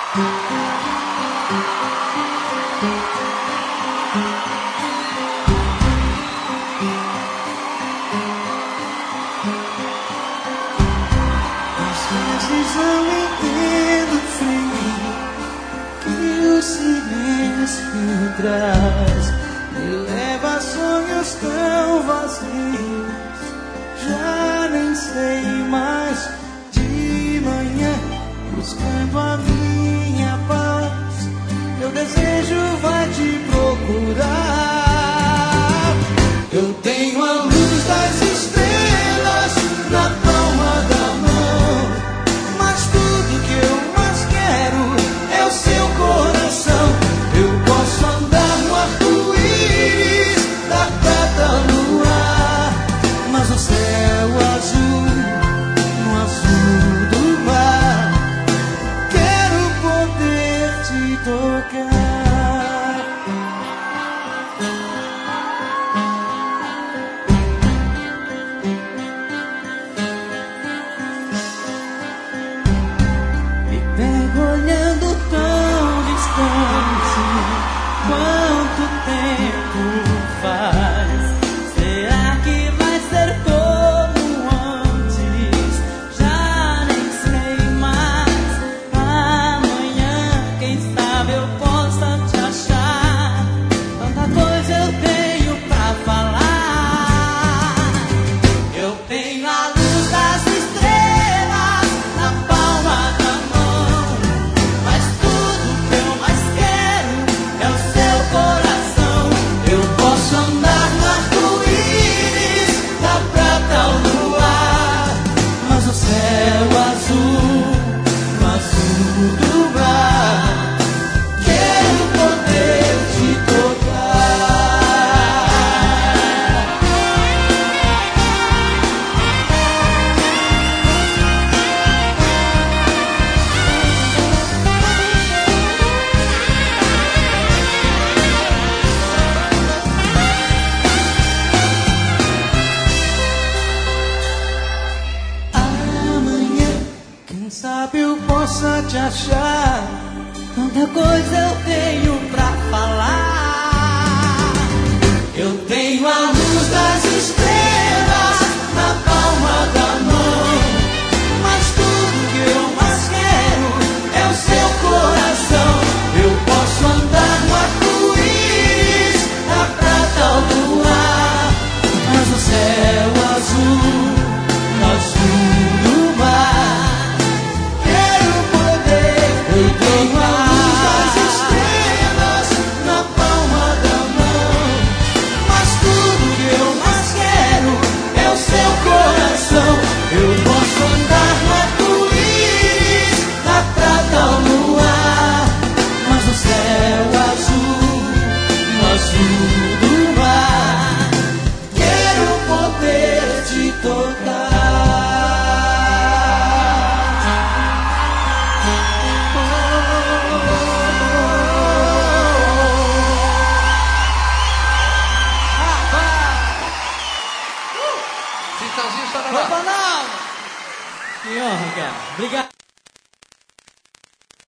Às vezes não entendo o frio que o silêncio traz, me leva a sonhos tão vazios. Já nem sei mais. De manhã, buscando a minha paz, meu desejo vai te procurar. Eu tenho a luz das estrelas na palma da mão, mas tudo que eu mais quero é o seu coração. Eu posso andar no arco-íris da prata ao luar, mas o céu azul, no azul do mar, quero poder te tocar. Me pego olhando tão distante, quanto tempo faz? Será que vai ser como antes? Já nem sei mais. Amanhã, quem sabe eu possa te achar. Tanta coisa eu tenho pra falar. Eu tenho a luz das estrelas na palma da mão, mas tudo que eu mais quero é o seu coração. Eu posso andar no arco-íris da prata ao luar, mas o céu azul, no azul do mar, quero poder te tocar. Amanhã, quem sabe eu possa te achar. Tanta coisa eu tenho pra falar. Eu tenho a luz das estrelas na palma da mão, mas tudo que eu mais quero é o seu coração. Eu posso andar no arco-íris da prata ao luar, mas o céu azul, no azul do mar, quero poder. Eu tenho a luz das estrelas na palma da mão, mas tudo que eu mais quero é o seu coração. Eu posso andar no arco-íris da prata ao luar, mas o céu azul, no azul do mar, quero poder te tocar. Chitãozinho está na Opa, não! Que honra, cara. Obrigado.